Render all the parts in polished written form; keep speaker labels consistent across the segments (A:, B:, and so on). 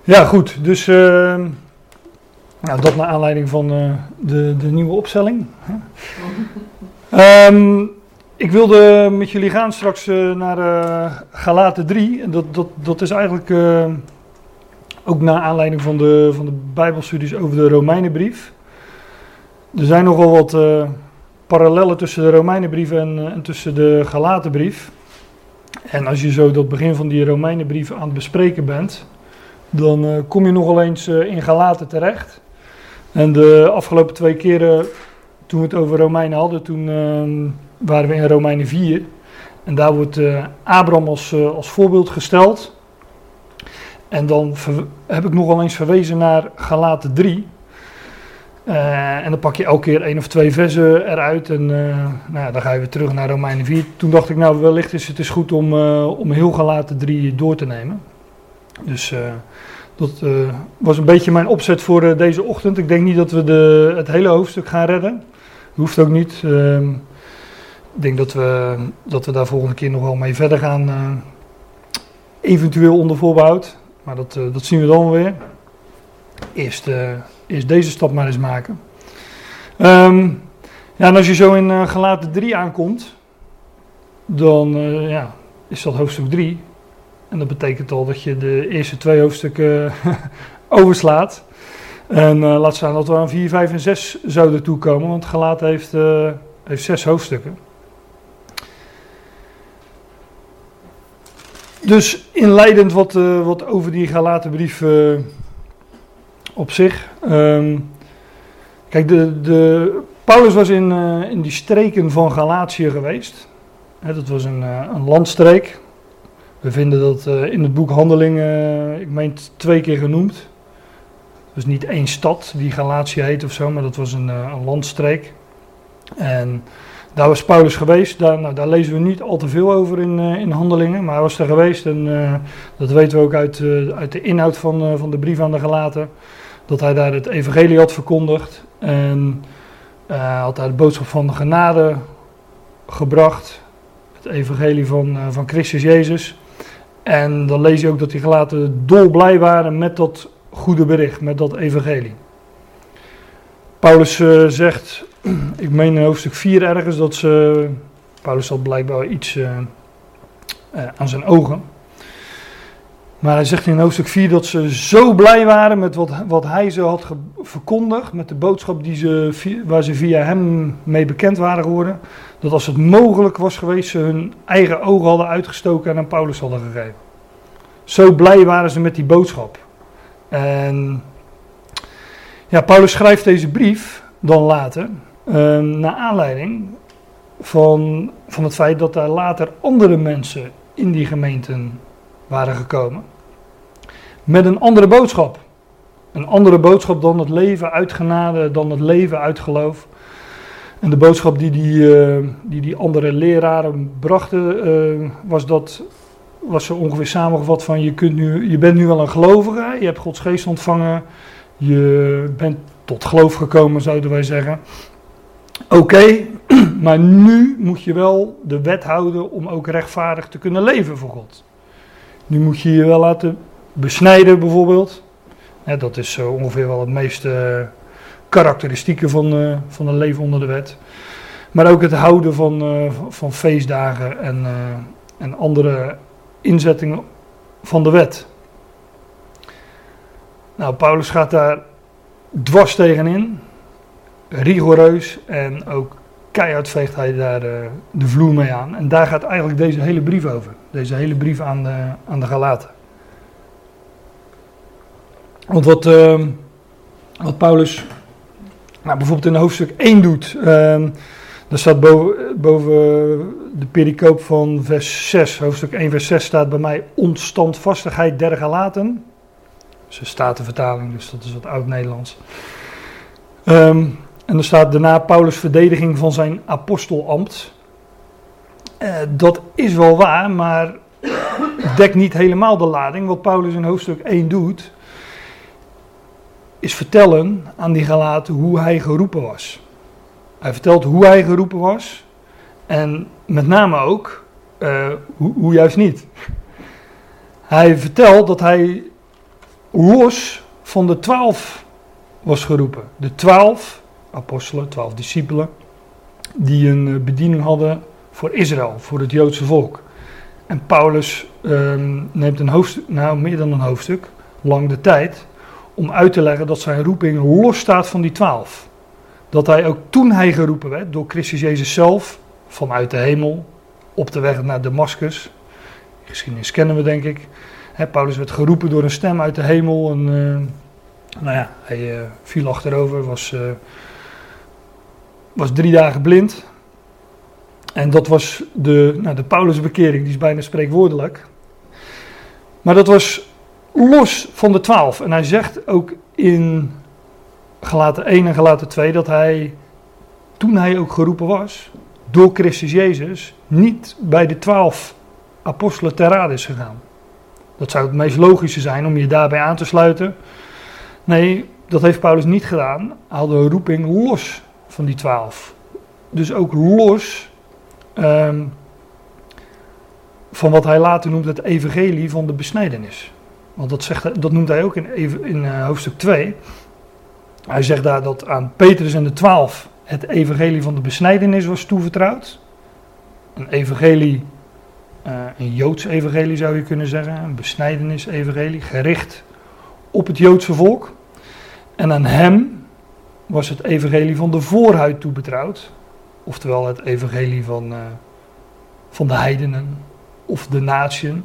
A: Ja, goed. Dus dat naar aanleiding van de nieuwe opstelling. Ik wilde met jullie gaan straks naar Galaten 3. En dat is eigenlijk ook naar aanleiding van de Bijbelstudies over de Romeinenbrief. Er zijn nogal wat parallellen tussen de Romeinenbrief en tussen de Galatenbrief. En als je zo dat begin van die Romeinenbrief aan het bespreken bent, dan kom je nogal eens in Galaten terecht. En de afgelopen 2 keren toen we het over Romeinen hadden, toen waren we in Romeinen 4. En daar wordt Abraham als voorbeeld gesteld. En dan heb ik nogal eens verwezen naar Galaten 3. En dan pak je elke keer 1 of 2 versen eruit en dan ga je weer terug naar Romeinen 4. Toen dacht ik, wellicht is het goed om heel Galaten 3 door te nemen. Dus dat was een beetje mijn opzet voor deze ochtend. Ik denk niet dat we het hele hoofdstuk gaan redden. Hoeft ook niet. Ik denk dat we daar volgende keer nog wel mee verder gaan. Eventueel onder voorbehoud. Maar dat zien we dan weer. Eerst deze stap maar eens maken. En als je zo in Galaten 3 aankomt, dan is dat hoofdstuk 3. En dat betekent al dat je de eerste 2 hoofdstukken overslaat. En laat staan dat we aan 4, 5 en 6 zouden toekomen, want Galaten heeft 6 hoofdstukken. Dus inleidend wat over die Galatenbrief op zich. Kijk, Paulus was in die streken van Galatië geweest. Dat was een landstreek. We vinden dat in het boek Handelingen, ik meen 2 keer genoemd. Dus niet 1 stad die Galatië heet of zo, maar dat was een landstreek. En daar was Paulus geweest. Daar lezen we niet al te veel over in Handelingen, maar hij was er geweest. En dat weten we ook uit de inhoud van de brief aan de Galaten. Dat hij daar het evangelie had verkondigd. En had daar de boodschap van de genade gebracht. Het evangelie van Christus Jezus. En dan lees je ook dat die Galaten dolblij waren met dat goede bericht, met dat evangelie. Paulus zegt, ik meen in hoofdstuk 4 ergens, dat Paulus had blijkbaar iets aan zijn ogen. Maar hij zegt in hoofdstuk 4 dat ze zo blij waren met wat hij ze had verkondigd, met de boodschap waar ze via hem mee bekend waren geworden, dat als het mogelijk was geweest, ze hun eigen ogen hadden uitgestoken en aan Paulus hadden gegeven. Zo blij waren ze met die boodschap. En Paulus schrijft deze brief dan later, naar aanleiding van het feit dat daar later andere mensen in die gemeenten waren gekomen. Met een andere boodschap. Een andere boodschap dan het leven uit genade, dan het leven uit geloof. En de boodschap die andere leraren brachten, was zo ongeveer samengevat van je bent nu wel een gelovige, je hebt Gods geest ontvangen, je bent tot geloof gekomen, zouden wij zeggen. Oké, maar nu moet je wel de wet houden om ook rechtvaardig te kunnen leven voor God. Nu moet je je wel laten besnijden bijvoorbeeld. Dat is ongeveer wel het meest karakteristieke van een leven onder de wet. Maar ook het houden van feestdagen en andere inzettingen van de wet. Nou, Paulus gaat daar dwars tegenin. Rigoureus en ook keihard veegt hij daar de vloer mee aan. En daar gaat eigenlijk deze hele brief over. Deze hele brief aan de Galaten. Want wat Paulus bijvoorbeeld in hoofdstuk 1 doet. Daar staat boven de pericoop van vers 6. Hoofdstuk 1 vers 6 staat bij mij onstandvastigheid der Galaten. Dat is een statenvertaling, dus dat is wat oud-Nederlands. En er staat daarna Paulus' verdediging van zijn apostelambt. Dat is wel waar, maar dekt niet helemaal de lading. Wat Paulus in hoofdstuk 1 doet, is vertellen aan die Galaten hoe hij geroepen was. Hij vertelt hoe hij geroepen was en met name ook hoe juist niet. Hij vertelt dat hij los van de 12 was geroepen. De 12 apostelen, 12 discipelen, die een bediening hadden voor Israël, voor het Joodse volk. En Paulus neemt een hoofdstuk, meer dan een hoofdstuk, lang de tijd, om uit te leggen dat zijn roeping los staat van die 12. Dat hij ook toen hij geroepen werd, door Christus Jezus zelf, vanuit de hemel, op de weg naar Damascus. Die geschiedenis kennen we, denk ik. Paulus werd geroepen door een stem uit de hemel en hij viel achterover, was 3 dagen blind. En dat was de Paulusbekering, die is bijna spreekwoordelijk. Maar dat was los van de 12. En hij zegt ook in Galaten 1 en Galaten 2 dat hij, toen hij ook geroepen was, door Christus Jezus, niet bij de 12 apostelen ter rade is gegaan. Dat zou het meest logische zijn om je daarbij aan te sluiten. Nee, dat heeft Paulus niet gedaan. Hij had een roeping los van die 12. Dus ook los van wat hij later noemt het evangelie van de besnijdenis. Want dat noemt hij ook in hoofdstuk 2. Hij zegt daar dat aan Petrus en de 12 het evangelie van de besnijdenis was toevertrouwd. Een evangelie, een Joods evangelie zou je kunnen zeggen, een besnijdenis-evangelie, gericht op het Joodse volk. En aan hem was het evangelie van de voorhuid toebetrouwd. Oftewel het evangelie van de heidenen of de natieën.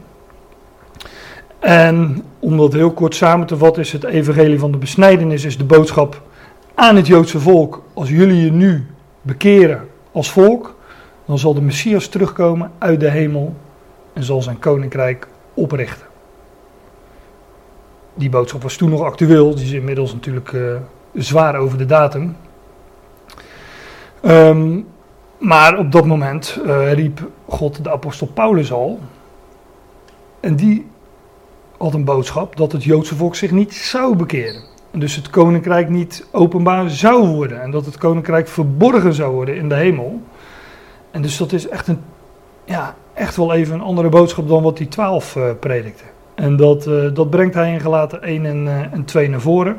A: En om dat heel kort samen te vatten, is het evangelie van de besnijdenis is de boodschap aan het Joodse volk. Als jullie je nu bekeren als volk, dan zal de Messias terugkomen uit de hemel en zal zijn koninkrijk oprichten. Die boodschap was toen nog actueel, die is inmiddels natuurlijk zwaar over de datum. Maar op dat moment riep God de apostel Paulus al. En die had een boodschap dat het Joodse volk zich niet zou bekeren. En dus het koninkrijk niet openbaar zou worden. En dat het koninkrijk verborgen zou worden in de hemel. En dus dat is echt wel even een andere boodschap dan wat die 12 predikten. En dat brengt hij in Galaten 1 en 2 naar voren.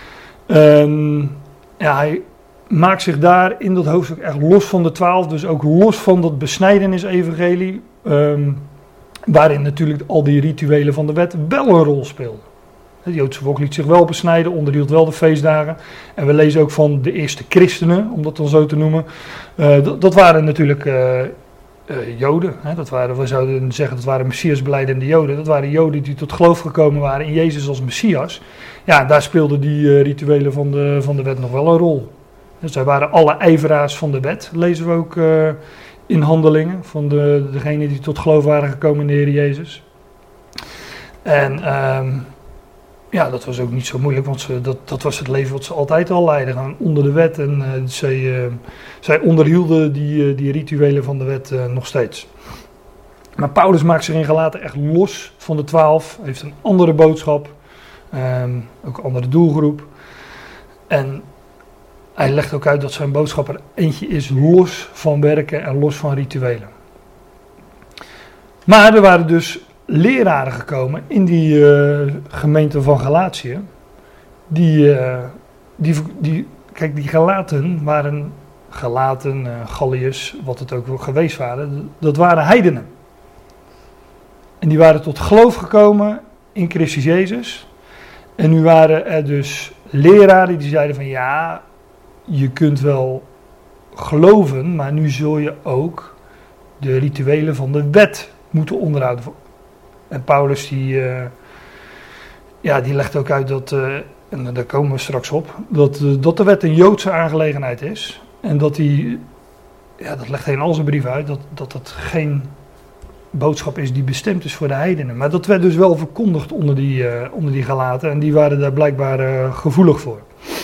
A: Hij maakt zich daar in dat hoofdstuk echt los van de 12. Dus ook los van dat besnijdenis-evangelie. Waarin natuurlijk al die rituelen van de wet wel een rol speelden. Het Joodse volk liet zich wel besnijden, onderhield wel de feestdagen. En we lezen ook van de eerste christenen, om dat dan zo te noemen. Dat waren natuurlijk Joden. We zouden zeggen dat waren Messiasbelijdende Joden. Dat waren Joden die tot geloof gekomen waren in Jezus als Messias. Ja, daar speelden die rituelen van de wet nog wel een rol. Dus zij waren alle ijveraars van de wet, lezen we ook in Handelingen, van degenen die tot geloof waren gekomen in de Heer Jezus. En dat was ook niet zo moeilijk, want dat was het leven wat ze altijd al leidden, gewoon onder de wet. En zij onderhielden die rituelen van de wet nog steeds. Maar Paulus maakt zich in Galaten echt los van de 12, heeft een andere boodschap, ook een andere doelgroep. En hij legt ook uit dat zijn boodschap er eentje is los van werken en los van rituelen. Maar er waren dus leraren gekomen in die gemeente van Galatië. Die Galaten waren, Galliërs, wat het ook wel geweest waren, dat waren heidenen. En die waren tot geloof gekomen in Christus Jezus. En nu waren er dus leraren die zeiden van ja, je kunt wel geloven, maar nu zul je ook de rituelen van de wet moeten onderhouden. En Paulus die legt ook uit dat, en daar komen we straks op, dat de wet een Joodse aangelegenheid is. En dat dat legt hij in al zijn brieven uit, dat het geen boodschap is die bestemd is voor de heidenen. Maar dat werd dus wel verkondigd onder die Galaten en die waren daar blijkbaar gevoelig voor.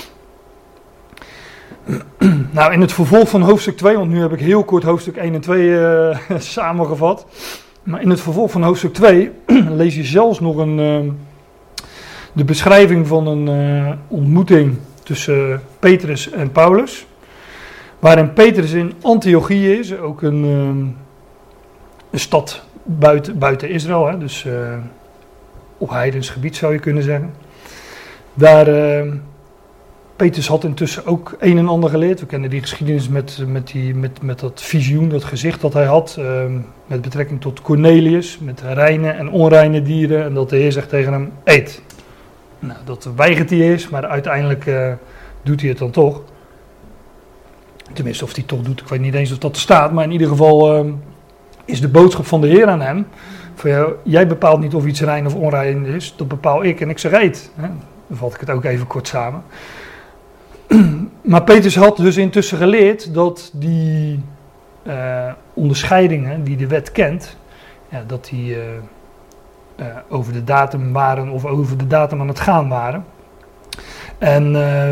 A: Nou, in het vervolg van hoofdstuk 2, want nu heb ik heel kort hoofdstuk 1 en 2 samengevat. Maar in het vervolg van hoofdstuk 2 lees je zelfs nog de beschrijving van een ontmoeting tussen Petrus en Paulus. Waarin Petrus in Antiochië is, ook een stad buiten Israël, dus op heidens gebied zou je kunnen zeggen. Daar, Petrus had intussen ook een en ander geleerd. We kennen die geschiedenis met dat visioen, dat gezicht dat hij had, met betrekking tot Cornelius, met reine en onreine dieren. En dat de Heer zegt tegen hem, eet. Nou, dat weigert hij eerst, maar uiteindelijk doet hij het dan toch. Tenminste, of hij het toch doet, ik weet niet eens of dat er staat, maar in ieder geval is de boodschap van de Heer aan hem. Van, jij bepaalt niet of iets rein of onrein is, dat bepaal ik en ik zeg eet. Dan vat ik het ook even kort samen. Maar Petrus had dus intussen geleerd dat die onderscheidingen die de wet kent, dat die over de datum waren of over de datum aan het gaan waren. En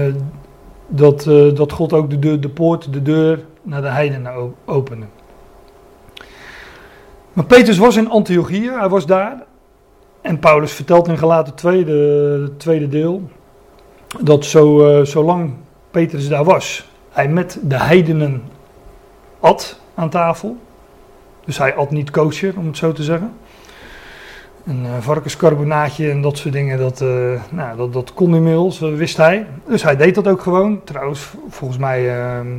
A: dat God ook de poort, de deur naar de heidenen opende. Maar Petrus was in Antiochië, hij was daar. En Paulus vertelt in Galaten 2, het tweede deel, dat zolang Petrus daar was, hij met de heidenen at aan tafel. Dus hij at niet kosher, om het zo te zeggen. Een varkenscarbonaatje en dat soort dingen, dat kon inmiddels, wist hij. Dus hij deed dat ook gewoon. Trouwens, volgens mij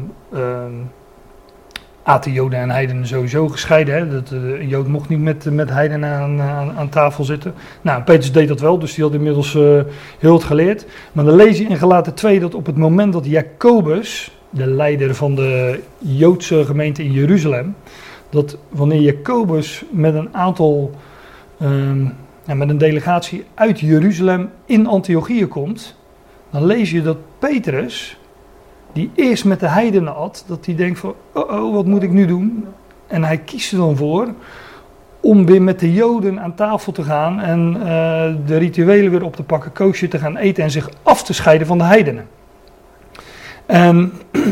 A: aten Joden en heidenen sowieso gescheiden. Hè? Een Jood mocht niet met heidenen aan tafel zitten. Nou, Petrus deed dat wel, dus die had inmiddels heel het geleerd. Maar dan lees je in Galaten 2 dat op het moment dat Jacobus, de leider van de Joodse gemeente in Jeruzalem, dat wanneer Jacobus met een aantal, met een delegatie uit Jeruzalem in Antiochië komt, dan lees je dat Petrus, die eerst met de heidenen at, dat hij denkt van, wat moet ik nu doen? En hij kiest er dan voor om weer met de Joden aan tafel te gaan en de rituelen weer op te pakken, kosher te gaan eten en zich af te scheiden van de heidenen. En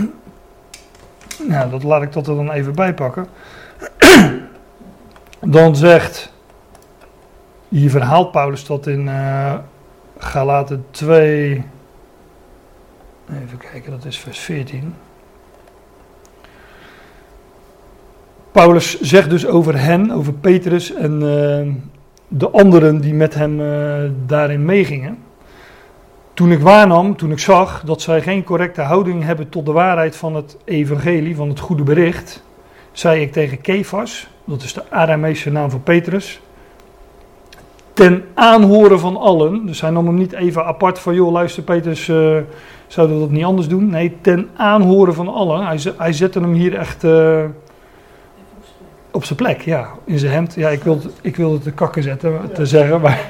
A: nou, dat laat ik dat er dan even bij pakken. Dan zegt, hier verhaalt Paulus dat in Galaten 2... Even kijken, dat is vers 14. Paulus zegt dus over hen, over Petrus en de anderen die met hem daarin meegingen. Toen ik zag dat zij geen correcte houding hebben tot de waarheid van het evangelie, van het goede bericht, zei ik tegen Kefas, dat is de Arameese naam van Petrus, ten aanhoren van allen, dus hij nam hem niet even apart van, joh, luister Petrus, zouden we dat niet anders doen? Nee, ten aanhoren van allen. Hij zette hem hier echt op zijn plek, ja, in zijn hemd. Ja, ik wilde het te kakken zetten, te zeggen, maar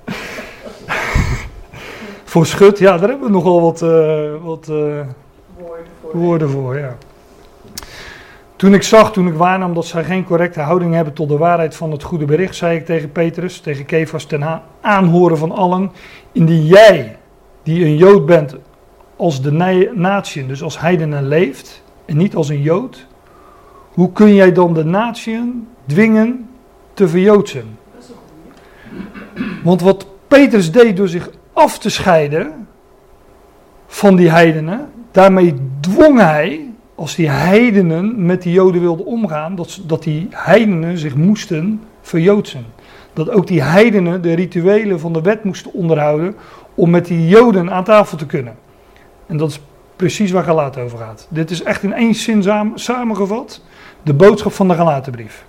A: voor schut, ja, daar hebben we nogal wat woorden voor, ja. Toen ik waarnam dat zij geen correcte houding hebben tot de waarheid van het goede bericht, zei ik tegen Petrus, tegen Kefas, ten aanhoren van allen, indien jij, die een Jood bent, als de natieën, dus als heidenen leeft, en niet als een Jood, hoe kun jij dan de natieën dwingen te verjoodsen? Want wat Petrus deed door zich af te scheiden van die heidenen, daarmee dwong hij, als die heidenen met die Joden wilden omgaan, dat die heidenen zich moesten verjoodsen. Dat ook die heidenen de rituelen van de wet moesten onderhouden om met die Joden aan tafel te kunnen. En dat is precies waar Galaten over gaat. Dit is echt in één zin samengevat de boodschap van de Galatenbrief.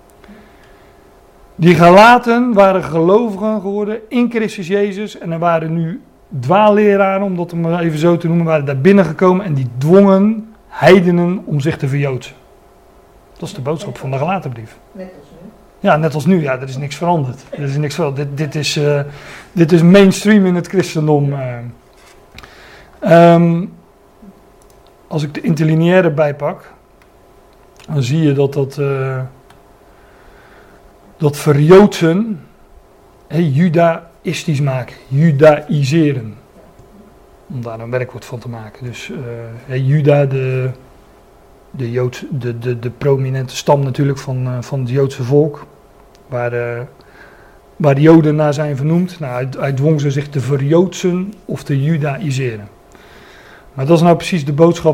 A: Die Galaten waren gelovigen geworden in Christus Jezus en er waren nu dwaalleraren, om dat maar even zo te noemen, waren daar binnengekomen en die dwongen heidenen om zich te verjoodsen. Dat is de boodschap van de Galatenbrief.
B: Net als nu.
A: Ja, net als nu. Ja, er is niks veranderd. Er is niks veranderd. Dit is mainstream in het christendom. Als ik de interlineaire bijpak, dan zie je dat verjoodsen, judaïstisch maken, judaïseren. Om daar een werkwoord van te maken. Dus Juda, de prominente stam natuurlijk van het Joodse volk, waar de Joden naar zijn vernoemd. Nou, hij dwong ze zich te verjoodsen of te judaïseren. Maar dat is nou precies de boodschap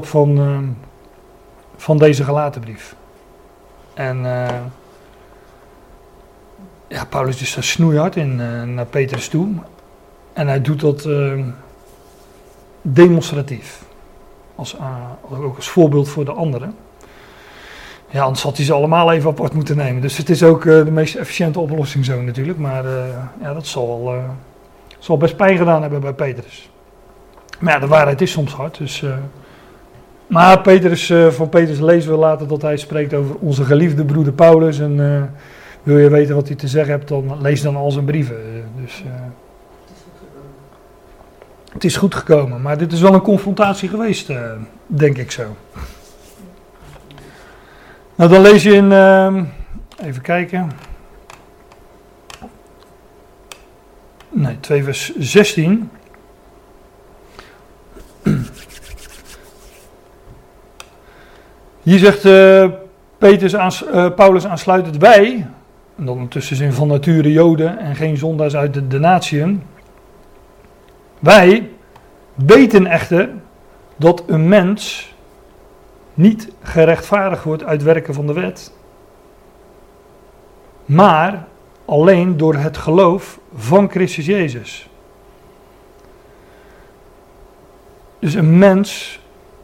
A: van deze Galatenbrief. En ja, Paulus is daar snoeihard in naar Petrus toe. En hij doet dat demonstratief. Ook als voorbeeld voor de anderen. Ja, anders had hij ze allemaal even apart moeten nemen. Dus het is ook de meest efficiënte oplossing zo natuurlijk. Maar ja, dat zal best pijn gedaan hebben bij Petrus. Maar ja, de waarheid is soms hard. Dus, maar van Petrus lezen we later dat hij spreekt over onze geliefde broeder Paulus. En wil je weten wat hij te zeggen hebt, dan lees dan al zijn brieven. Dus het is goed gekomen. Maar dit is wel een confrontatie geweest, denk ik zo. Nou, dan lees je in, even kijken. Nee, 2 vers 16. Hier zegt Paulus aansluitend wij, en dan ondertussen zin van nature Joden en geen zondaars uit de natieën. Wij weten echter dat een mens niet gerechtvaardigd wordt uit werken van de wet, maar alleen door het geloof van Christus Jezus. Dus een mens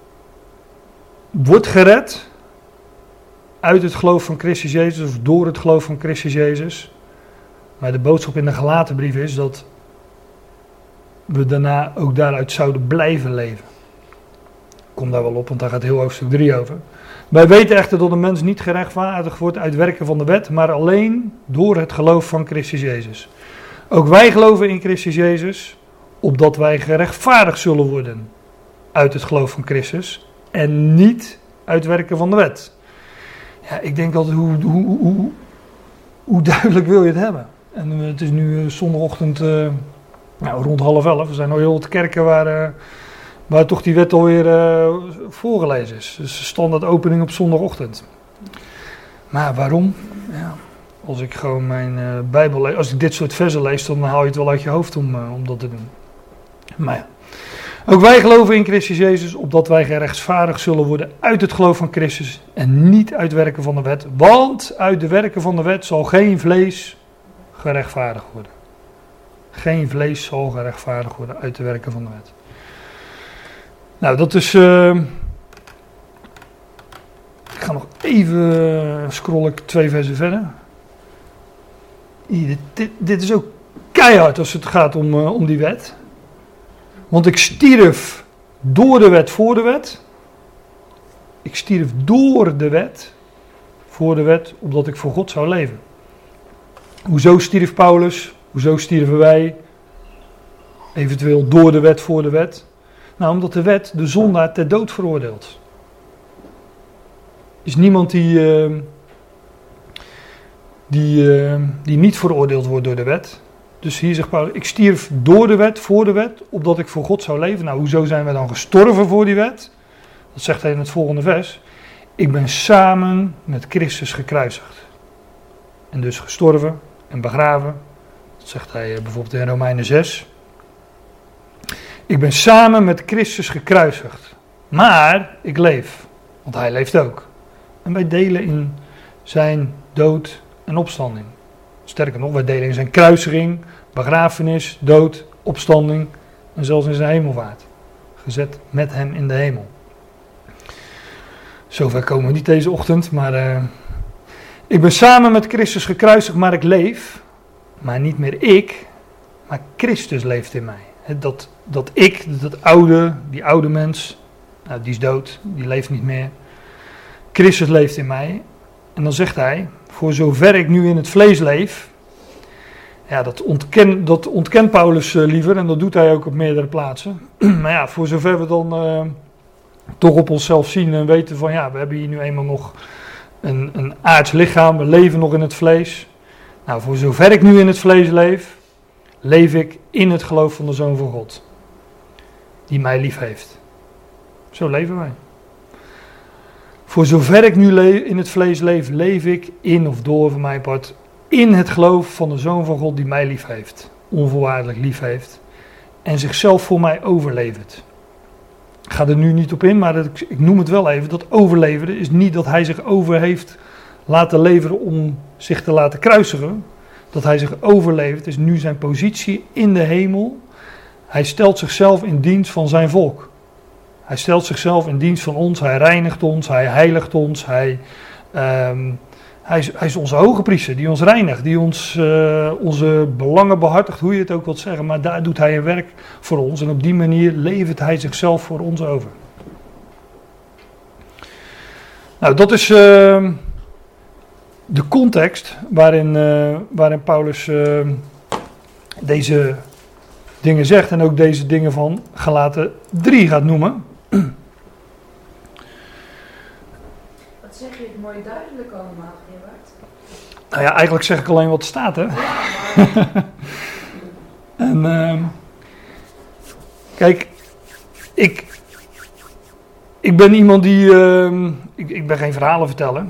A: wordt gered uit het geloof van Christus Jezus of door het geloof van Christus Jezus. Maar de boodschap in de Galatenbrief is dat we daarna ook daaruit zouden blijven leven. Ik kom daar wel op, want daar gaat heel hoofdstuk 3 over. Wij weten echter dat een mens niet gerechtvaardigd wordt uit werken van de wet, maar alleen door het geloof van Christus Jezus. Ook wij geloven in Christus Jezus, opdat wij gerechtvaardigd zullen worden uit het geloof van Christus en niet uit werken van de wet. Ja, ik denk altijd, hoe duidelijk wil je het hebben? En het is nu zondagochtend rond 10:30. Er zijn al heel wat kerken waar toch die wet alweer voorgelezen is. Dus standaard opening op zondagochtend. Maar waarom? Ja, als ik gewoon mijn Bijbel lees, als ik dit soort versen lees, dan haal je het wel uit je hoofd om dat te doen. Maar ja. Ook wij geloven in Christus Jezus, opdat wij gerechtvaardigd zullen worden uit het geloof van Christus en niet uit werken van de wet. Want uit de werken van de wet zal geen vlees gerechtvaardigd worden. Geen vlees zal gerechtvaardigd worden uit de werken van de wet. Nou, dat is... ik ga nog even scrollen 2 versen verder. Dit is ook keihard als het gaat om die wet. Want ik stierf door de wet voor de wet. Ik stierf door de wet voor de wet, opdat ik voor God zou leven. Hoezo stierf Paulus? Hoezo stierven wij? Eventueel door de wet voor de wet. Nou, omdat de wet de zondaar ter dood veroordeelt. Er is niemand die niet veroordeeld wordt door de wet. Dus hier zegt Paulus, ik stierf door de wet, voor de wet, opdat ik voor God zou leven. Nou, hoezo zijn we dan gestorven voor die wet? Dat zegt hij in het volgende vers. Ik ben samen met Christus gekruisigd. En dus gestorven en begraven. Dat zegt hij bijvoorbeeld in Romeinen 6. Ik ben samen met Christus gekruisigd. Maar ik leef, want hij leeft ook. En wij delen in zijn dood en opstanding. Sterker nog, wij delen in zijn kruisiging, begrafenis, dood, opstanding en zelfs in zijn hemelvaart. Gezet met hem in de hemel. Zover komen we niet deze ochtend, maar ik ben samen met Christus gekruisigd, maar ik leef. Maar niet meer ik, maar Christus leeft in mij. Die oude mens, nou, die is dood, die leeft niet meer. Christus leeft in mij. En dan zegt hij, voor zover ik nu in het vlees leef. Ja, dat ontkent Paulus liever en dat doet hij ook op meerdere plaatsen. Maar ja, voor zover we dan toch op onszelf zien en weten van ja, we hebben hier nu eenmaal nog een aards lichaam, we leven nog in het vlees. Nou, voor zover ik nu in het vlees leef, leef ik in het geloof van de Zoon van God. Die mij lief heeft. Zo leven wij. Voor zover ik nu in het vlees leef, leef ik in of door van mijn part in het geloof van de Zoon van God die mij lief heeft. Onvoorwaardelijk lief heeft. En zichzelf voor mij overlevert. Ik ga er nu niet op in, maar ik noem het wel even. Dat overleveren is niet dat hij zich over heeft laten leveren om zich te laten kruisigen. dat hij zich overlevert. Het is nu zijn positie in de hemel. Hij stelt zichzelf in dienst van zijn volk. Hij stelt zichzelf in dienst van ons. Hij reinigt ons. Hij heiligt ons. Hij is onze hoge priester die ons reinigt. Die ons onze belangen behartigt. Hoe je het ook wilt zeggen. Maar daar doet hij een werk voor ons. En op die manier levert hij zichzelf voor ons over. Nou, dat is de context waarin Paulus deze dingen zegt en ook deze dingen van Galaten 3 gaat noemen.
B: Wat zeg je mooi duidelijk allemaal, Gerard?
A: Nou ja, eigenlijk zeg ik alleen wat er staat, hè.
B: Ja, maar...
A: En kijk, ik ben iemand die, ik ben geen verhalenverteller.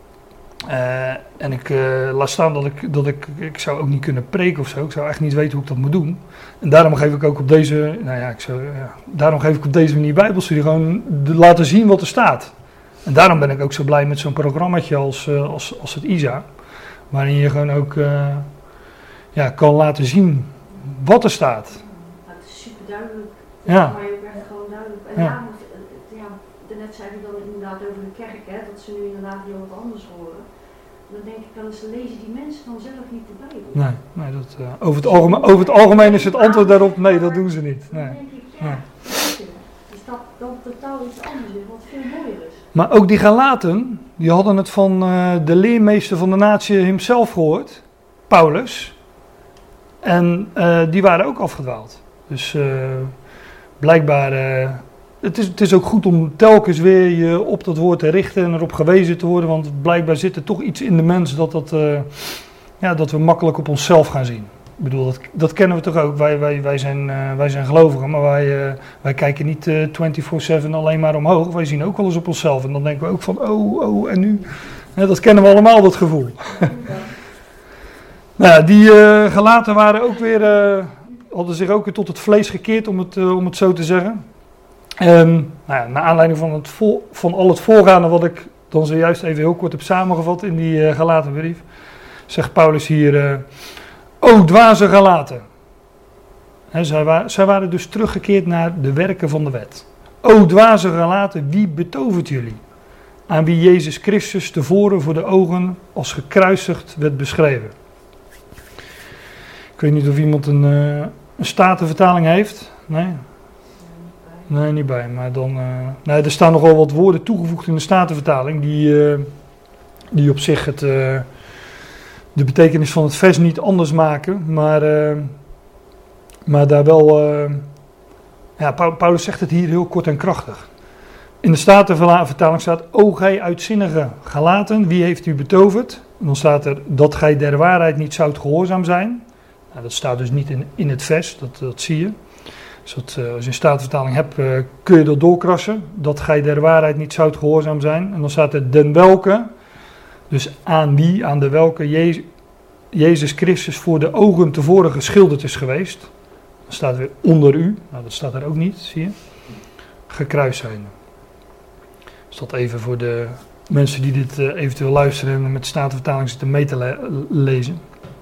A: En ik laat staan dat ik zou ook niet kunnen preken of zo. Ik zou echt niet weten hoe ik dat moet doen. En daarom geef ik ook op deze, daarom geef ik op deze manier Bijbelstudie gewoon laten zien wat er staat. En daarom ben ik ook zo blij met zo'n programmaatje als het ISA. Waarin je gewoon ook kan laten zien wat er staat.
B: Ja, het is super duidelijk.
A: Ja.
B: Maar je ook echt gewoon duidelijk. En daarnet zei je dan inderdaad over de kerk, hè, dat ze nu inderdaad heel wat anders horen. Dan denk ik wel eens, lezen die mensen dan zelf niet de Bijbel.
A: Nee, over het algemeen is het antwoord daarop, nee, dat doen ze niet. Nee.
B: Dan denk ik, is dat dan totaal iets anders is, wat veel mooier is.
A: Maar ook die Galaten, die hadden het van de leermeester van de natie hemzelf gehoord, Paulus. En die waren ook afgedwaald. Dus blijkbaar, het is ook goed om telkens weer je op dat woord te richten en erop gewezen te worden. Want blijkbaar zit er toch iets in de mens dat we makkelijk op onszelf gaan zien. Ik bedoel, dat kennen we toch ook. Wij zijn gelovigen, maar wij kijken niet 24/7 alleen maar omhoog. Wij zien ook wel eens op onszelf en dan denken we ook van, en nu? Dat kennen we allemaal, dat gevoel. Nou, die Galaten waren ook weer, hadden zich ook weer tot het vlees gekeerd, om het zo te zeggen. Naar aanleiding van al het voorgaande wat ik dan zojuist even heel kort heb samengevat in die Galatenbrief, zegt Paulus hier, o dwaze Galaten. Zij waren dus teruggekeerd naar de werken van de wet. O dwaze Galaten, wie betovert jullie? Aan wie Jezus Christus tevoren voor de ogen als gekruisigd werd beschreven. Ik weet niet of iemand een Statenvertaling heeft. Nee? Nee, niet bij. Maar dan, er staan nogal wat woorden toegevoegd in de Statenvertaling die op zich de betekenis van het vers niet anders maken. Maar daar wel... Paulus zegt het hier heel kort en krachtig. In de Statenvertaling staat, o gij uitzinnige Galaten, wie heeft u betoverd? En dan staat er, dat gij der waarheid niet zoudt gehoorzaam zijn. Nou, dat staat dus niet in het vers, dat zie je. Dus als je een Statenvertaling hebt, kun je dat doorkrassen. Dat gij der waarheid niet zoudt gehoorzaam zijn. En dan staat er den welke, dus aan wie, aan de welke Jezus Christus voor de ogen tevoren geschilderd is geweest. Dan staat er weer onder u. Nou, dat staat er ook niet, zie je. Gekruist zijn. Dus dat even voor de mensen die dit eventueel luisteren en met de Statenvertaling zitten mee te lezen.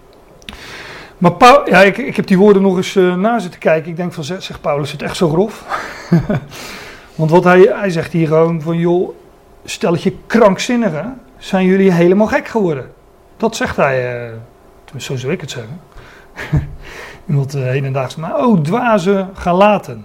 A: Maar ik heb die woorden nog eens na zitten kijken. Ik denk van, zegt Paulus het echt zo grof? Want wat hij zegt hier gewoon van, joh, stelletje krankzinnigen, zijn jullie helemaal gek geworden? Dat zegt hij, zo zou ik het zeggen. Iemand hedendaags, maar dwaze Galaten.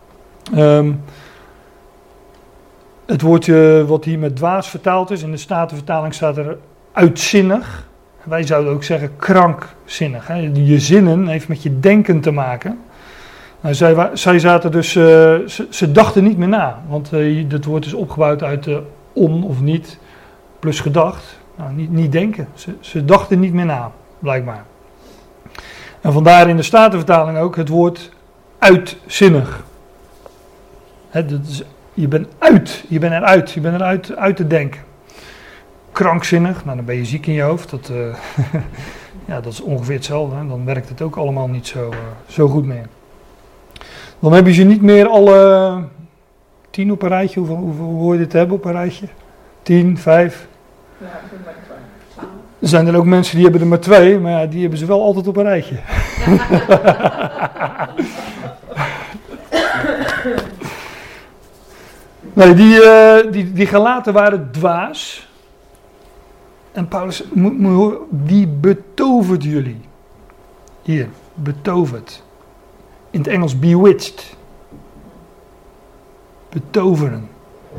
A: Het woordje wat hier met dwaas vertaald is, in de Statenvertaling staat er uitzinnig. Wij zouden ook zeggen krankzinnig. Hè? Je zinnen heeft met je denken te maken. Nou, zij zaten dus, ze dachten niet meer na. Want dat woord is opgebouwd uit on of niet plus gedacht. Nou, niet denken. Ze dachten niet meer na, blijkbaar. En vandaar in de Statenvertaling ook het woord uitzinnig. Hè, dat is, je bent eruit te denken. Krankzinnig, nou dan ben je ziek in je hoofd. Dat is ongeveer hetzelfde. Hè? Dan werkt het ook allemaal niet zo goed meer. Dan hebben ze niet meer alle 10 op een rijtje. Hoeveel hoor je dit hebben op een rijtje? 10, 5?
C: Ja, ik ben bij de 12.
A: Er zijn er ook mensen die hebben er maar 2, maar ja, die hebben ze wel altijd op een rijtje. Nee, die Galaten waren dwaas. En Paulus, moet je horen, die betovert jullie. Hier, betoverd. In het Engels bewitched. Betoveren.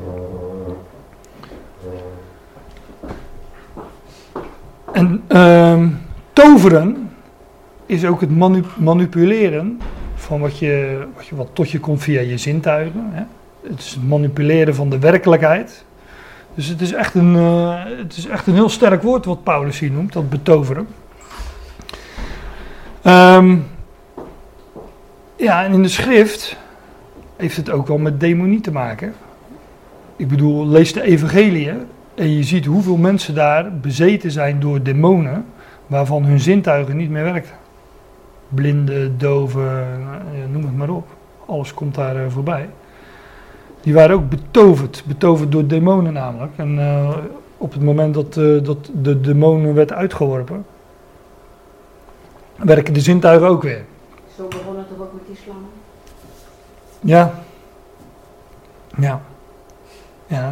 A: En toveren is ook het manipuleren van wat tot je komt via je zintuigen. Hè? Het is het manipuleren van de werkelijkheid. Dus het is echt een heel sterk woord wat Paulus hier noemt, dat betoveren. Ja, en in de schrift heeft het ook wel met demonie te maken. Ik bedoel, lees de evangeliën en je ziet hoeveel mensen daar bezeten zijn door demonen, waarvan hun zintuigen niet meer werken. Blinden, doven, noem het maar op. Alles komt daar voorbij. Die waren ook betoverd door demonen namelijk. En op het moment dat de demonen werd uitgeworpen, werken de zintuigen ook weer.
B: Zo begon het toch ook met islam?
A: Ja. Ja,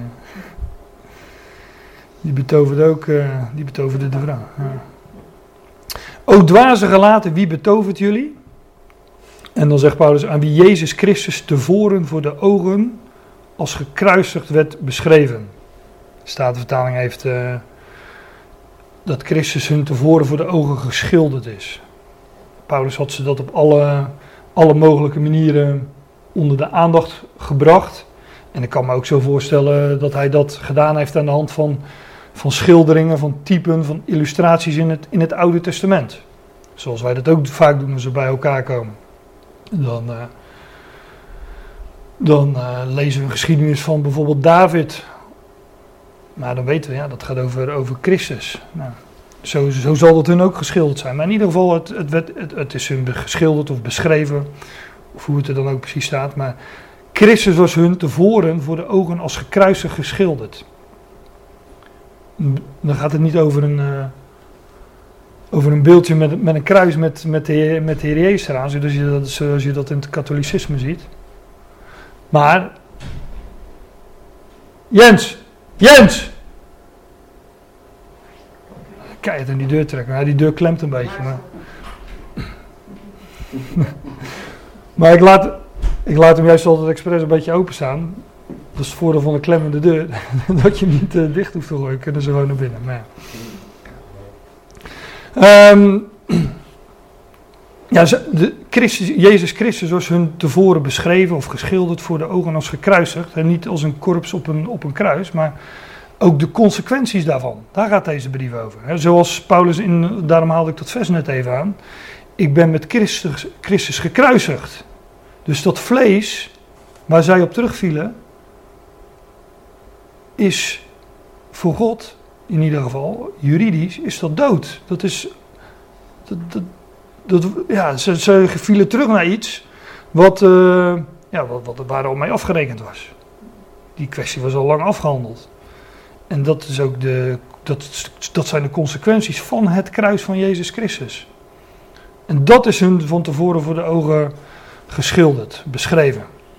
A: die betoverde ook, die betoverde de vrouw. Ja. O dwaze Galaten, wie betovert jullie? En dan zegt Paulus, aan wie Jezus Christus tevoren voor de ogen als gekruisigd werd beschreven. De Statenvertaling heeft dat Christus hun tevoren voor de ogen geschilderd is. Paulus had ze dat op alle mogelijke manieren onder de aandacht gebracht. En ik kan me ook zo voorstellen dat hij dat gedaan heeft aan de hand van schilderingen, van typen, van illustraties in het Oude Testament. Zoals wij dat ook vaak doen als we bij elkaar komen. Dan lezen we een geschiedenis van bijvoorbeeld David. Maar dan weten we, ja, dat gaat over Christus. Nou, zo zal dat hun ook geschilderd zijn. Maar in ieder geval, het is hun geschilderd of beschreven. Of hoe het er dan ook precies staat. Maar Christus was hun tevoren voor de ogen als gekruisigd geschilderd. Dan gaat het niet over een beeldje met een kruis met de Heer Jezus eraan, zoals je dat in het katholicisme ziet. Maar, Jens! Kijk, het in die deur trekken. Nou, die deur klemt een beetje. Maar ik laat hem juist altijd expres een beetje openstaan. Dat is het voordeel van een klemmende deur. Dat je hem niet dicht hoeft te gooien. Kunnen ze gewoon naar binnen. Maar ja. Jezus Christus was hun tevoren beschreven of geschilderd voor de ogen als gekruisigd. En niet als een korps op een kruis, maar ook de consequenties daarvan. Daar gaat deze brief over. Zoals Paulus, daarom haalde ik dat vers net even aan. Ik ben met Christus gekruisigd. Dus dat vlees waar zij op terugvielen, is voor God, in ieder geval, juridisch, is dat dood. Dat is... Ze vielen terug naar iets waar al mee afgerekend was. Die kwestie was al lang afgehandeld. En dat is ook dat zijn de consequenties van het kruis van Jezus Christus. En dat is hun van tevoren voor de ogen geschilderd, beschreven.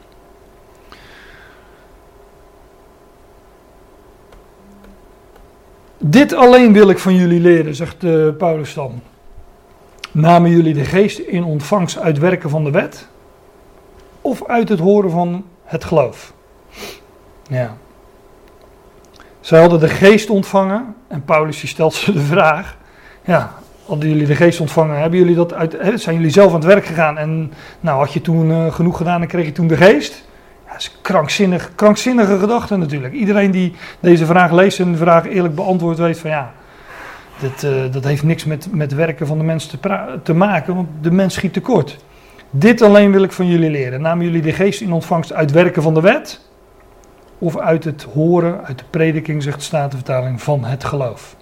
A: Dit alleen wil ik van jullie leren, zegt Paulus dan. Namen jullie de geest in ontvangst uit werken van de wet? Of uit het horen van het geloof? Ja. Zij hadden de geest ontvangen. En Paulus die stelt ze de vraag. Ja, hadden jullie de geest ontvangen? Hebben jullie dat zijn jullie zelf aan het werk gegaan? En nou, had je toen genoeg gedaan en kreeg je toen de geest? Ja, dat is krankzinnige gedachte natuurlijk. Iedereen die deze vraag leest en de vraag eerlijk beantwoordt weet van ja... Dat heeft niks met werken van de mens te maken, want de mens schiet tekort. Dit alleen wil ik van jullie leren. Namen jullie de geest in ontvangst uit werken van de wet? Of uit het horen, uit de prediking, zegt de Statenvertaling, van het geloof?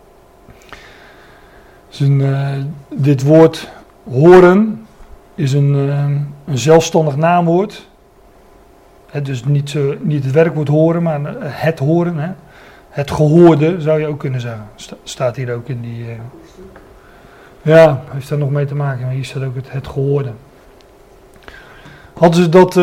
A: Dus dit woord horen is een zelfstandig naamwoord. Dus niet het werkwoord horen, maar het horen. Hè? Het gehoorde, zou je ook kunnen zeggen. Staat hier ook in die... Ja, heeft daar nog mee te maken. Maar hier staat ook het gehoorde. Hadden ze dat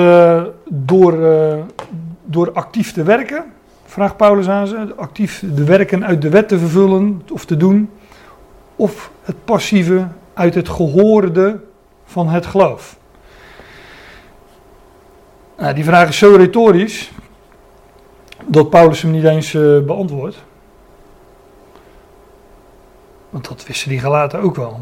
A: door actief te werken? Vraagt Paulus aan ze. Actief de werken uit de wet te vervullen of te doen. Of het passieve uit het gehoorde van het geloof. Nou, die vraag is zo retorisch dat Paulus hem niet eens beantwoordt. Want dat wisten die Galaten ook wel.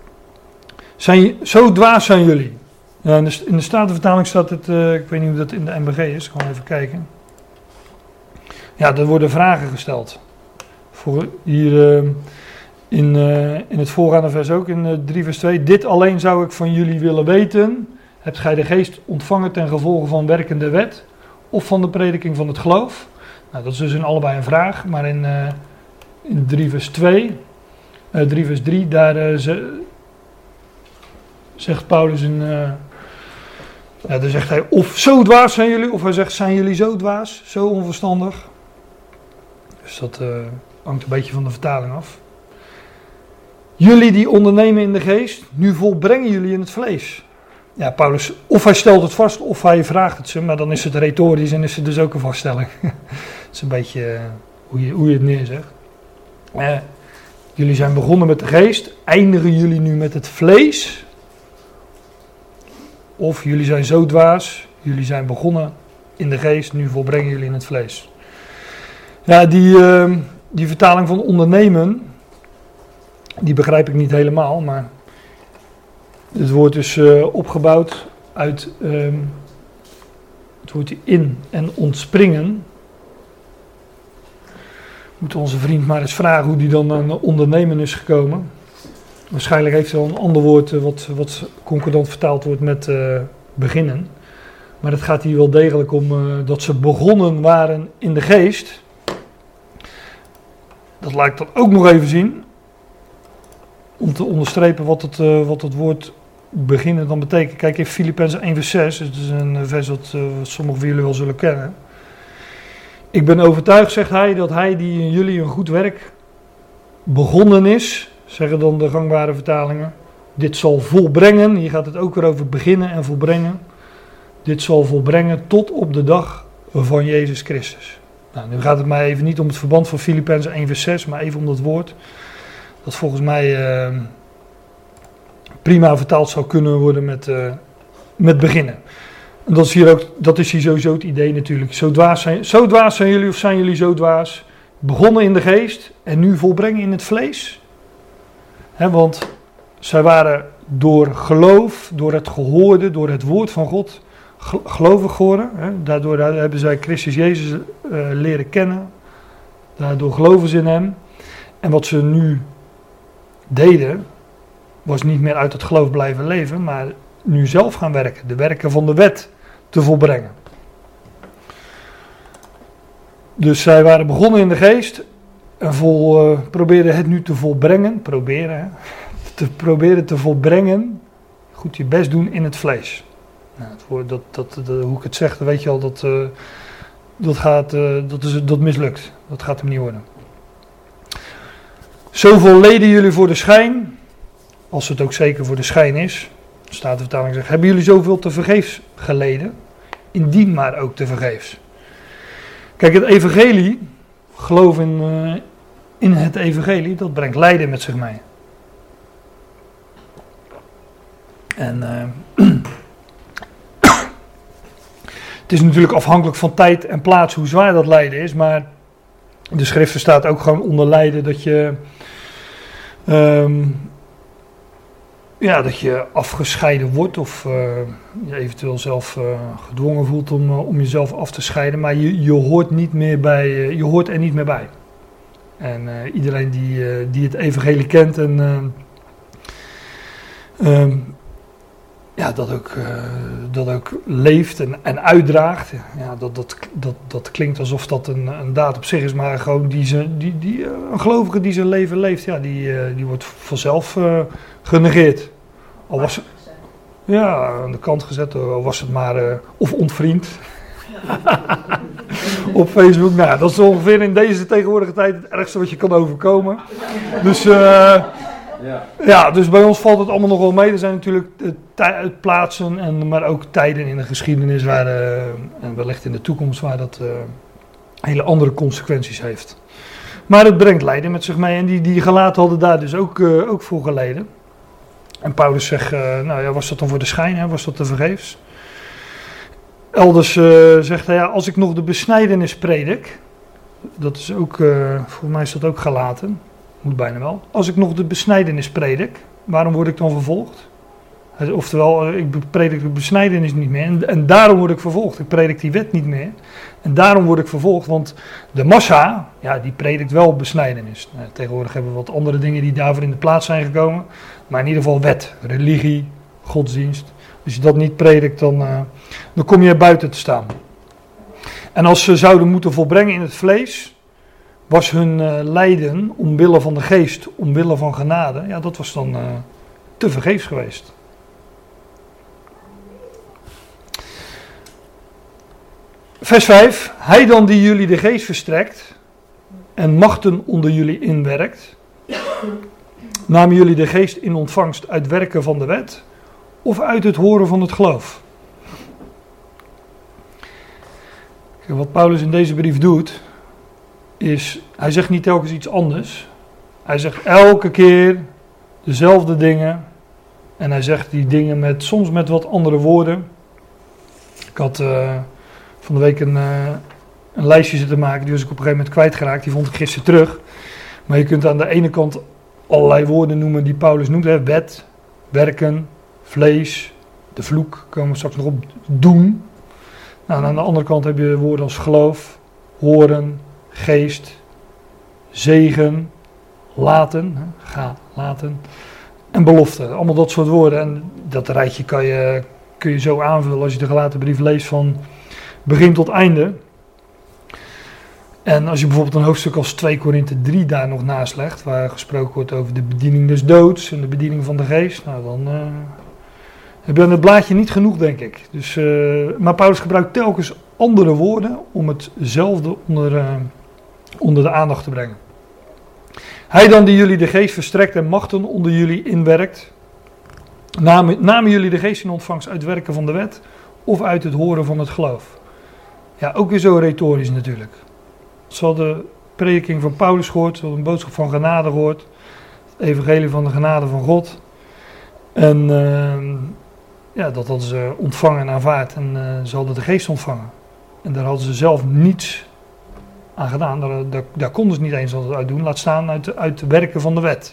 A: Zo dwaas zijn jullie. Ja, in de Statenvertaling staat het, ik weet niet hoe dat in de NBG is, ik ga even kijken. Ja, er worden vragen gesteld. Hier in het voorgaande vers ook, in 3 vers 2. Dit alleen zou ik van jullie willen weten. Hebt gij de geest ontvangen ten gevolge van werkende wet? Of van de prediking van het geloof? Nou, dat is dus in allebei een vraag. Maar in 3 vers 2, 3 vers 3, daar zegt Paulus daar zegt hij, of zo dwaas zijn jullie, of hij zegt, zijn jullie zo dwaas, zo onverstandig? Dus dat hangt een beetje van de vertaling af. Jullie die ondernemen in de geest, nu volbrengen jullie in het vlees. Ja, Paulus, of hij stelt het vast, of hij vraagt het ze, maar dan is het retorisch en is het dus ook een vaststelling. Dat is een beetje hoe je het neerzegt. Jullie zijn begonnen met de geest, eindigen jullie nu met het vlees? Of jullie zijn zo dwaas, jullie zijn begonnen in de geest, nu volbrengen jullie in het vlees. Ja, die vertaling van ondernemen, die begrijp ik niet helemaal, maar het wordt dus opgebouwd uit het woordje in en ontspringen. Moet onze vriend maar eens vragen hoe die dan aan ondernemen is gekomen. Waarschijnlijk heeft hij wel een ander woord wat concordant vertaald wordt met beginnen. Maar het gaat hier wel degelijk om dat ze begonnen waren in de geest. Dat laat ik dan ook nog even zien. Om te onderstrepen wat het woord beginnen dan betekent. Kijk, in Filippenzen 1 vers 6. Het is een vers wat sommigen van jullie wel zullen kennen. Ik ben overtuigd, zegt hij, dat hij die in jullie een goed werk begonnen is, zeggen dan de gangbare vertalingen. Dit zal volbrengen, hier gaat het ook weer over beginnen en volbrengen. Dit zal volbrengen tot op de dag van Jezus Christus. Nou, nu gaat het mij even niet om het verband van Filippenzen 1 vers 6, maar even om dat woord. Dat volgens mij prima vertaald zou kunnen worden met beginnen. En dat is hier sowieso het idee natuurlijk. Zo dwaas zijn jullie, of zijn jullie zo dwaas? Begonnen in de geest en nu volbrengen in het vlees. Want zij waren door geloof, door het gehoorde, door het woord van God gelovig geworden. Daardoor hebben zij Christus Jezus leren kennen. Daardoor geloven ze in hem. En wat ze nu deden, was niet meer uit het geloof blijven leven, maar nu zelf gaan werken. De werken van de wet te volbrengen. Dus zij waren begonnen in de geest en probeerden het nu te volbrengen. Proberen te volbrengen. Goed je best doen in het vlees. Nou, hoe ik het zeg, weet je al, dat mislukt. Dat gaat hem niet worden. Zoveel leden jullie voor de schijn, als het ook zeker voor de schijn is. De Statenvertaling zegt, hebben jullie zoveel te vergeefs geleden? Indien maar ook te vergeefs. Kijk, het evangelie, geloof in het evangelie, dat brengt lijden met zich mee. En het is natuurlijk afhankelijk van tijd en plaats hoe zwaar dat lijden is, maar de schrift staat ook gewoon onder lijden dat je dat je afgescheiden wordt of je eventueel zelf gedwongen voelt om jezelf af te scheiden, maar je hoort niet meer bij, je hoort er niet meer bij. En iedereen die het evangelie kent en dat ook leeft en uitdraagt, ja, dat klinkt alsof dat een daad op zich is, maar gewoon een gelovige die zijn leven leeft, ja, die wordt vanzelf genegeerd. Al was aan de kant gezet, al was het maar, of ontvriend. op Facebook. Nou, dat is ongeveer in deze tegenwoordige tijd het ergste wat je kan overkomen. Dus, dus bij ons valt het allemaal nog wel mee. Er zijn natuurlijk het plaatsen, maar ook tijden in de geschiedenis waar, en wellicht in de toekomst waar dat hele andere consequenties heeft. Maar het brengt lijden met zich mee en die Galaten hadden daar dus ook voor geleden. En Paulus zegt, was dat dan voor de schijn, hè? Was dat te vergeefs? Elders zegt hij, als ik nog de besnijdenis predik, dat is ook, voor mij is dat ook Galaten, moet bijna wel. Als ik nog de besnijdenis predik, waarom word ik dan vervolgd? Oftewel, ik predik de besnijdenis niet meer en daarom word ik vervolgd. Ik predik die wet niet meer en daarom word ik vervolgd, want de massa, die predikt wel besnijdenis. Tegenwoordig hebben we wat andere dingen die daarvoor in de plaats zijn gekomen, maar in ieder geval wet, religie, godsdienst. Als je dat niet predikt, dan kom je er buiten te staan. En als ze zouden moeten volbrengen in het vlees, was hun lijden omwille van de geest, omwille van genade, dat was dan te vergeefs geweest. Vers 5. Hij dan die jullie de geest verstrekt en machten onder jullie inwerkt, namen jullie de geest in ontvangst uit werken van de wet of uit het horen van het geloof? Kijk, wat Paulus in deze brief doet, is, hij zegt niet telkens iets anders. Hij zegt elke keer dezelfde dingen en hij zegt die dingen soms met wat andere woorden. Ik had van de week een lijstje zitten maken, die was ik op een gegeven moment kwijtgeraakt, die vond ik gisteren terug. Maar je kunt aan de ene kant allerlei woorden noemen die Paulus noemt, hè? Wet, werken, vlees, de vloek, komen we straks nog op, doen. Nou, en aan de andere kant heb je woorden als geloof, horen, geest, zegen, laten, laten en belofte. Allemaal dat soort woorden en dat rijtje kun je zo aanvullen als je de Galatenbrief leest van begin tot einde. En als je bijvoorbeeld een hoofdstuk als 2 Korinthe 3 daar nog naast legt, waar gesproken wordt over de bediening des doods en de bediening van de geest, nou dan heb je aan het blaadje niet genoeg, denk ik. Dus, maar Paulus gebruikt telkens andere woorden om hetzelfde onder de aandacht te brengen. Hij dan die jullie de geest verstrekt en machten onder jullie inwerkt, namen jullie de geest in ontvangst uit werken van de wet of uit het horen van het geloof? Ja, ook weer zo retorisch natuurlijk. Ze hadden de prediking van Paulus gehoord, ze hadden een boodschap van genade gehoord, het evangelie van de genade van God. En dat hadden ze ontvangen en aanvaard en ze hadden de geest ontvangen. En daar hadden ze zelf niets aan gedaan, daar konden ze niet eens wat uit doen, laat staan uit de werken van de wet.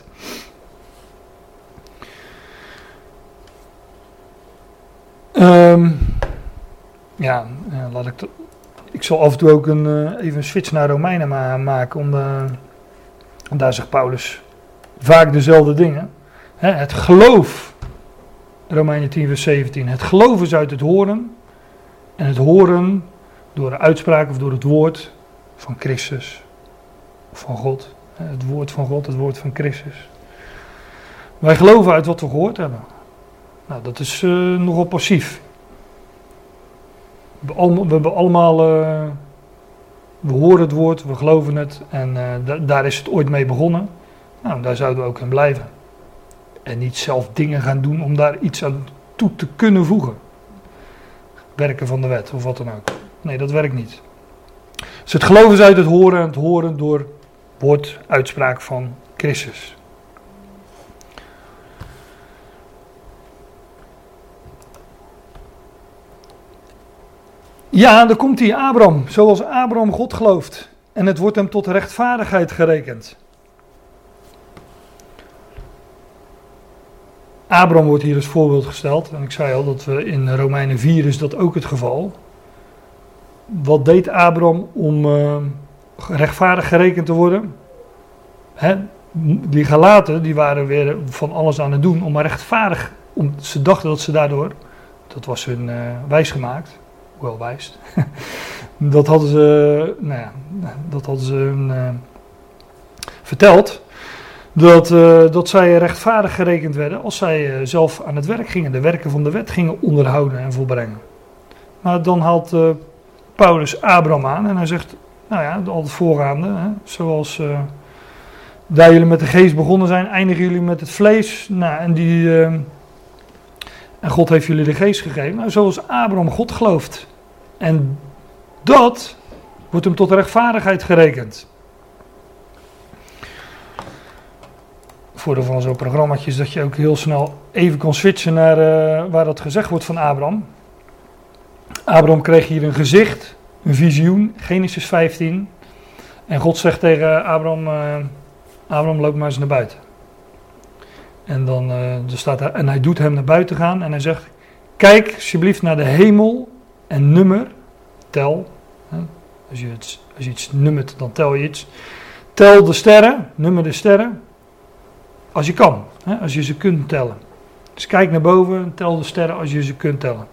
A: Ik zal af en toe ook even een switch naar Romeinen maken, daar zegt Paulus vaak dezelfde dingen. Het geloof, Romeinen 10 vers 17, het geloof is uit het horen en het horen door de uitspraak of door het woord van Christus, of van God. Het woord van God, het woord van Christus. Wij geloven uit wat we gehoord hebben. Nou, dat is nogal passief. We hebben allemaal, we horen het woord, we geloven het en daar is het ooit mee begonnen. Nou, daar zouden we ook in blijven. En niet zelf dingen gaan doen om daar iets aan toe te kunnen voegen. Werken van de wet of wat dan ook. Nee, dat werkt niet. Dus het geloof is uit het horen en het horen door woord, uitspraak van Christus. Ja, dan komt hij, Abraham, zoals Abraham God gelooft. En het wordt hem tot rechtvaardigheid gerekend. Abraham wordt hier als voorbeeld gesteld. En ik zei al dat we in Romeinen 4 is dat ook het geval. Wat deed Abraham om rechtvaardig gerekend te worden? Die Galaten, die waren weer van alles aan het doen om maar rechtvaardig. Ze dachten dat ze daardoor, dat was hun wijsgemaakt. Wel wijs. Dat hadden ze, verteld. Dat zij rechtvaardig gerekend werden als zij zelf aan het werk gingen. De werken van de wet gingen onderhouden en volbrengen. Maar dan haalt Paulus Abraham aan en hij zegt, nou ja, al het voorgaande, hè, zoals daar jullie met de geest begonnen zijn, eindigen jullie met het vlees. Nou, en God heeft jullie de geest gegeven. Nou, zoals Abraham God gelooft. En dat wordt hem tot rechtvaardigheid gerekend. Voordeel van zo'n programmaatje is dat je ook heel snel even kan switchen naar waar dat gezegd wordt van Abraham. Abraham kreeg hier een gezicht, een visioen, Genesis 15. En God zegt tegen Abraham, Abraham loop maar eens naar buiten. En dan staat er, en hij doet hem naar buiten gaan en hij zegt, kijk alsjeblieft naar de hemel en nummer, tel. Hè, als je iets nummert, dan tel je iets. Tel de sterren, nummer de sterren, als je kan, hè, als je ze kunt tellen. Dus kijk naar boven, tel de sterren als je ze kunt tellen.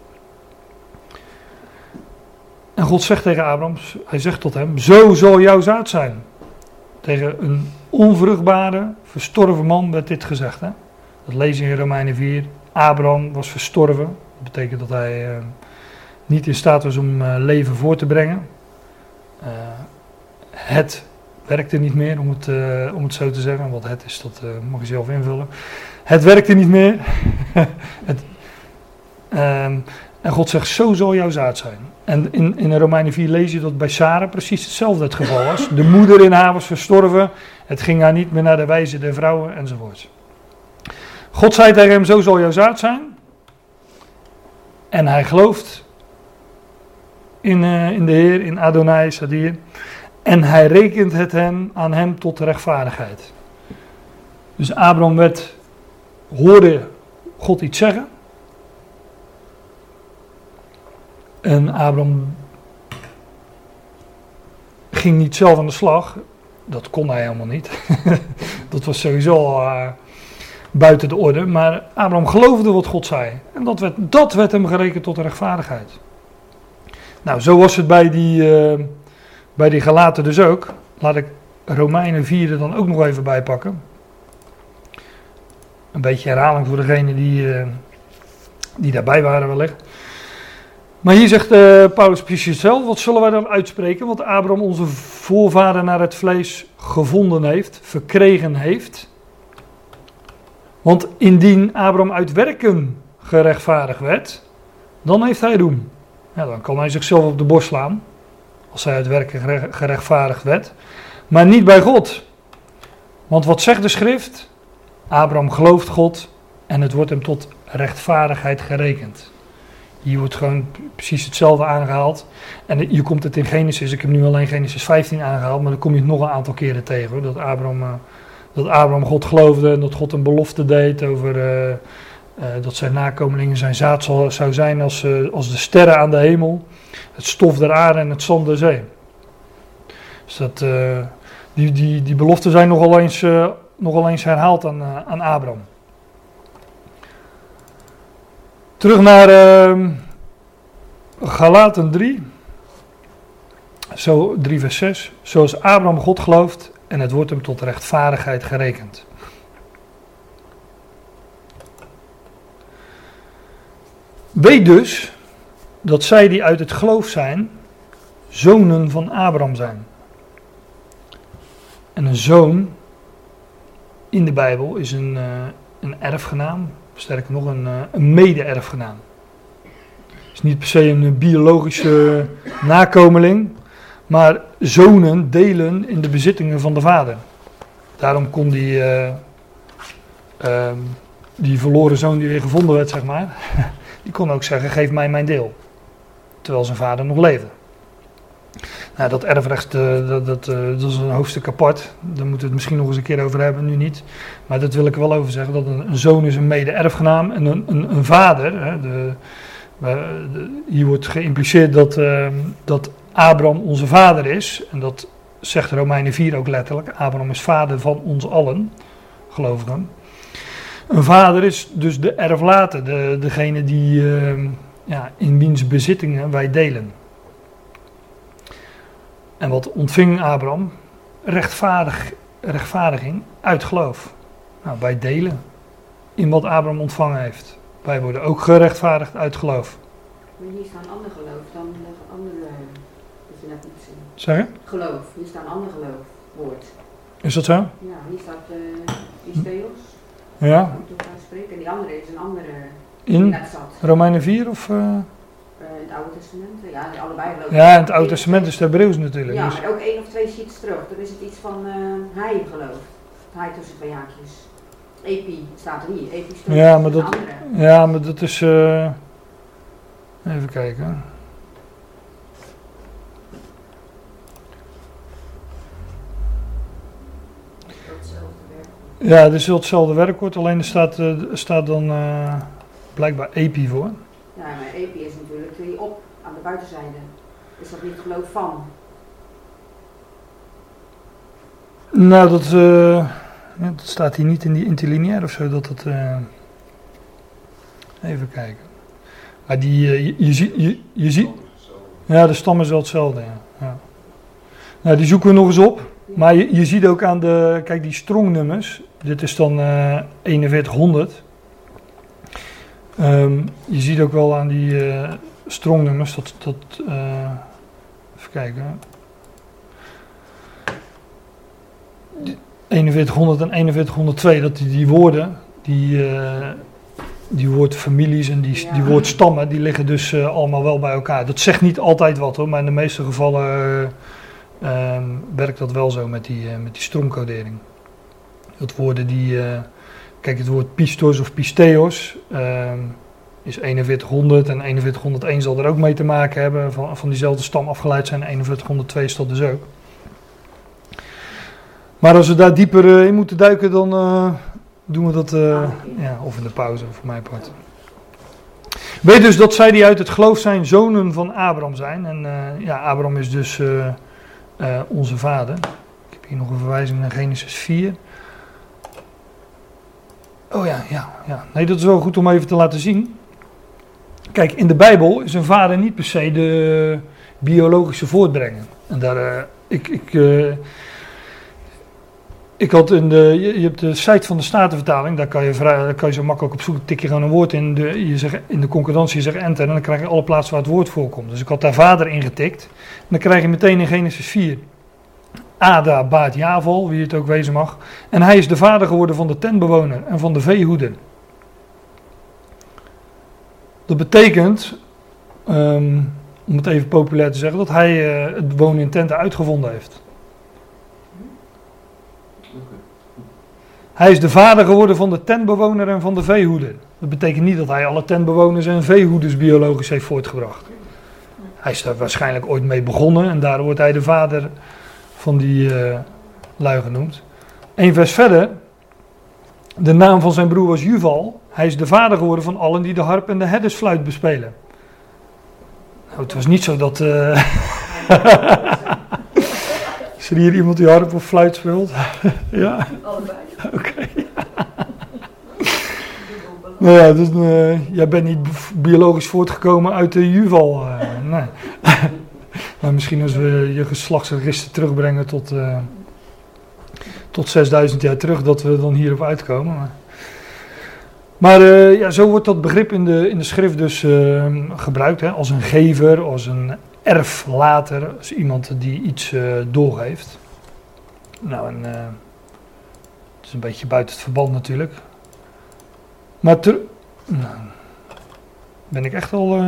A: En God zegt tegen Abraham, hij zegt tot hem, zo zal jouw zaad zijn. Tegen een onvruchtbare, verstorven man werd dit gezegd. Hè? Dat lezen we in Romeinen 4. Abraham was verstorven. Dat betekent dat hij niet in staat was om leven voor te brengen. Het werkte niet meer, om het zo te zeggen. Wat het is, dat mag je zelf invullen. Het werkte niet meer. En God zegt, zo zal jouw zaad zijn. En in Romeinen 4 lees je dat bij Sarah precies hetzelfde het geval was. De moeder in haar was verstorven. Het ging haar niet meer naar de wijze der vrouwen enzovoort. God zei tegen hem, zo zal jouw zaad zijn. En hij gelooft in de Heer, in Adonai Sadir. En hij rekent het aan hem tot rechtvaardigheid. Dus Abraham hoorde God iets zeggen. En Abraham ging niet zelf aan de slag. Dat kon hij helemaal niet. Dat was sowieso al buiten de orde. Maar Abraham geloofde wat God zei. En dat werd hem gerekend tot rechtvaardigheid. Nou, zo was het bij die Galaten dus ook. Laat ik Romeinen 4 er dan ook nog even bij pakken. Een beetje herhaling voor degenen die daarbij waren wellicht. Maar hier zegt Paulus precies hetzelfde. Wat zullen wij dan uitspreken? Wat Abraham onze voorvader naar het vlees gevonden heeft, verkregen heeft. Want indien Abraham uit werken gerechtvaardigd werd, dan heeft hij roem. Ja, dan kan hij zichzelf op de borst slaan, als hij uit werken gerechtvaardigd werd. Maar niet bij God. Want wat zegt de schrift? Abraham gelooft God en het wordt hem tot rechtvaardigheid gerekend. Hier wordt gewoon precies hetzelfde aangehaald. En hier komt het in Genesis. Ik heb nu alleen Genesis 15 aangehaald. Maar dan kom je het nog een aantal keren tegen. Hoor. Dat Abraham God geloofde. En dat God een belofte deed over dat zijn nakomelingen zijn zaad zou zijn als de sterren aan de hemel. Het stof der aarde en het zand der zee. Dus die beloften zijn nogal eens herhaald aan Abraham. Terug naar Galaten 3. 3 vers 6. Zoals Abraham God gelooft en het wordt hem tot rechtvaardigheid gerekend. Weet dus dat zij die uit het geloof zijn, zonen van Abraham zijn. En een zoon in de Bijbel is een erfgenaam. Sterker nog, een mede-erfgenaam. Het is niet per se een biologische nakomeling, maar zonen delen in de bezittingen van de vader. Daarom kon die verloren zoon die weer gevonden werd, zeg maar, die kon ook zeggen, geef mij mijn deel. Terwijl zijn vader nog leefde. Nou, dat erfrecht, dat is een hoofdstuk apart. Daar moeten we het misschien nog eens een keer over hebben, nu niet. Maar dat wil ik er wel over zeggen, dat een zoon is een mede-erfgenaam en een vader. Hè, hier wordt geïmpliceerd dat Abraham onze vader is. En dat zegt Romeinen 4 ook letterlijk. Abraham is vader van ons allen, gelovigen. Een vader is dus de erflater, degene die in wiens bezittingen wij delen. En wat ontving Abraham? Rechtvaardiging uit geloof. Nou, wij delen in wat Abraham ontvangen heeft. Wij worden ook gerechtvaardigd uit geloof.
C: Maar hier staan ander geloof dan de andere
A: Zeg je?
C: Geloof. Hier staat een ander geloofwoord.
A: Is dat zo?
C: Ja, hier staat pisteos.
A: Ja.
C: Om te gaan spreken. En die andere is een andere die
A: In
C: net zat.
A: Romeinen 4 of...
C: In het Oude Testament. Ja, allebei geloof ik.
A: Ja, in het Oude Testament is het Hebreeuws natuurlijk.
C: Ja,
A: Dus.
C: maar ook 1 of 2 sheets terug. Dan is het iets van hij geloof. Hij tussen 2 haakjes. Epi staat er niet. Epi staat
A: Ja, maar
C: een
A: dat,
C: andere.
A: ja, maar dat is... even kijken.
B: Datzelfde werk.
A: Ja, er is wel hetzelfde werkwoord, alleen er staat dan blijkbaar epi voor.
C: Ja, maar epi is natuurlijk die op aan de buitenzijde. Is dat niet het geloof van?
A: Nou, ja, dat staat hier niet in die interlineair of zo. Dat het, even kijken. Maar je ziet... Ja, de stam is wel hetzelfde, ja. Ja. Nou, die zoeken we nog eens op. Maar je ziet ook aan de... Kijk, die strongnummers. Dit is dan 4100. Je ziet ook wel aan die strongnummers dat even kijken. 4100 en 4102, dat die woorden, die woordfamilies en die woordstammen, die liggen dus allemaal wel bij elkaar. Dat zegt niet altijd wat hoor, maar in de meeste gevallen werkt dat wel zo met die stromcodering. Dat woorden die, kijk het woord pistos of pisteos is 4100 en 4101 zal er ook mee te maken hebben, van diezelfde stam afgeleid zijn. 4102 is dat dus ook. Maar als we daar dieper in moeten duiken, dan doen we dat ja, of in de pauze, voor mijn part. Weet dus dat zij die uit het geloof zijn, zonen van Abraham zijn. En ja, Abraham is dus onze vader. Ik heb hier nog een verwijzing naar Genesis 4. Oh ja. Nee, dat is wel goed om even te laten zien. Kijk, in de Bijbel is een vader niet per se de biologische voortbrenger. En daar, ik had je hebt de site van de Statenvertaling, daar kan je zo makkelijk op zoek, tik je gewoon een woord in, in de concordantie, je zegt enter en dan krijg je alle plaatsen waar het woord voorkomt. Dus ik had daar vader ingetikt en dan krijg je meteen in Genesis 4, Ada baat Javal, wie het ook wezen mag, en hij is de vader geworden van de tentbewoner en van de veehoeder. Dat betekent, om het even populair te zeggen, dat hij het wonen in tenten uitgevonden heeft. Hij is de vader geworden van de tentbewoner en van de veehoeder. Dat betekent niet dat hij alle tentbewoners en veehoeders biologisch heeft voortgebracht. Hij is daar waarschijnlijk ooit mee begonnen en daar wordt hij de vader van die lui genoemd. 1 vers verder, de naam van zijn broer was Juval. Hij is de vader geworden van allen die de harp en de herdersfluit bespelen. Nou, het was niet zo dat... Is er hier iemand die harp of fluit speelt? Ja?
B: Allebei.
A: Oké. Nou ja, dus, jij bent niet biologisch voortgekomen uit de Juval. Nee. Maar misschien als we je geslachtsregister terugbrengen tot 6000 jaar terug, dat we dan hierop uitkomen. Maar ja, zo wordt dat begrip in de schrift dus gebruikt. Hè, als een gever, als een erflater, als iemand die iets doorgeeft. Nou, en het is een beetje buiten het verband natuurlijk. Maar ben ik echt al...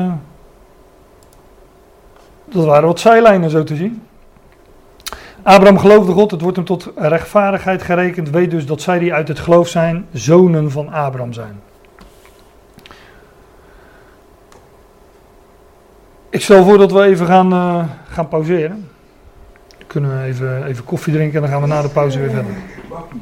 A: dat waren wat zijlijnen zo te zien. Abraham geloofde God, het wordt hem tot rechtvaardigheid gerekend. Weet dus dat zij die uit het geloof zijn, zonen van Abraham zijn. Ik stel voor dat we even gaan pauzeren. Dan kunnen we even koffie drinken en dan gaan we na de pauze weer verder.